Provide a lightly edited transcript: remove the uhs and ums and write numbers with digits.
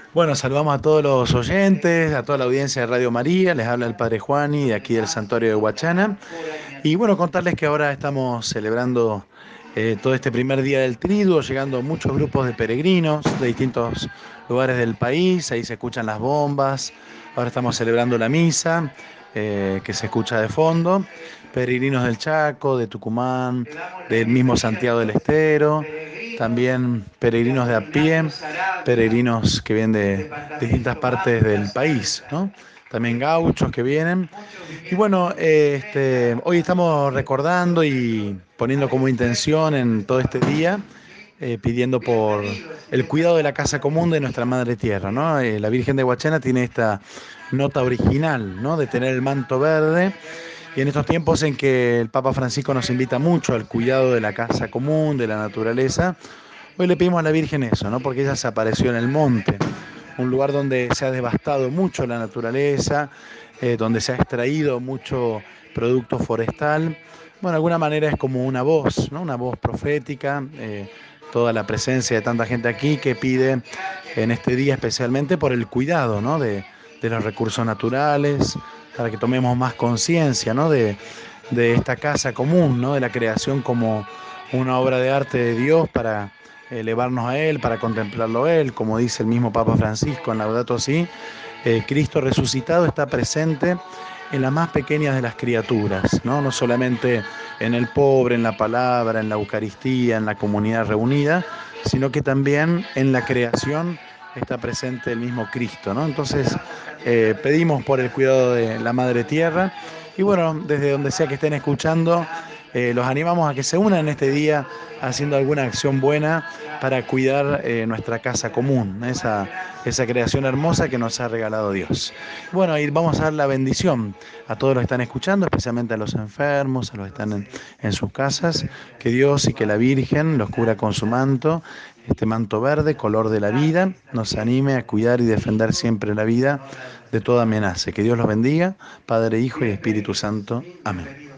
Bueno, saludamos a todos los oyentes, a toda la audiencia de Radio María. Les habla el Padre Juani de aquí del Santuario de Huachana. Y bueno, contarles que ahora estamos celebrando todo este primer día del Triduo, llegando muchos grupos de peregrinos de distintos lugares del país. Ahí se escuchan las bombas. Ahora estamos celebrando la misa, que se escucha de fondo. Peregrinos del Chaco, de Tucumán, del mismo Santiago del Estero. También peregrinos de a pie, peregrinos que vienen de distintas partes del país, ¿no? También gauchos que vienen. Y bueno, hoy estamos recordando y poniendo como intención en todo este día, pidiendo por el cuidado de la casa común de nuestra Madre Tierra, ¿no? La Virgen de Huachana tiene esta nota original, ¿no? De tener el manto verde. Y en estos tiempos en que el Papa Francisco nos invita mucho al cuidado de la casa común, de la naturaleza, hoy le pedimos a la Virgen eso, ¿no? Porque ella se apareció en el monte, un lugar donde se ha devastado mucho la naturaleza, donde se ha extraído mucho producto forestal. Bueno, de alguna manera es como una voz, ¿no? Una voz profética, toda la presencia de tanta gente aquí que pide en este día especialmente por el cuidado, ¿no? De los recursos naturales, para que tomemos más conciencia, ¿no? De esta casa común, ¿no? De la creación como una obra de arte de Dios para elevarnos a Él, para contemplarlo a Él, como dice el mismo Papa Francisco en Laudato Si, Cristo resucitado está presente en las más pequeñas de las criaturas, ¿no? No solamente en el pobre, en la palabra, en la Eucaristía, en la comunidad reunida, sino que también en la creación está presente el mismo Cristo, ¿no? Entonces, pedimos por el cuidado de la Madre Tierra y bueno, desde donde sea que estén escuchando, los animamos a que se unan en este día haciendo alguna acción buena para cuidar nuestra casa común, esa creación hermosa que nos ha regalado Dios. Bueno, y vamos a dar la bendición a todos los que están escuchando, especialmente a los enfermos, a los que están en sus casas, que Dios y que la Virgen los cubra con su manto, este manto verde, color de la vida, nos anime a cuidar y defender siempre la vida de toda amenaza. Que Dios los bendiga, Padre, Hijo y Espíritu Santo. Amén.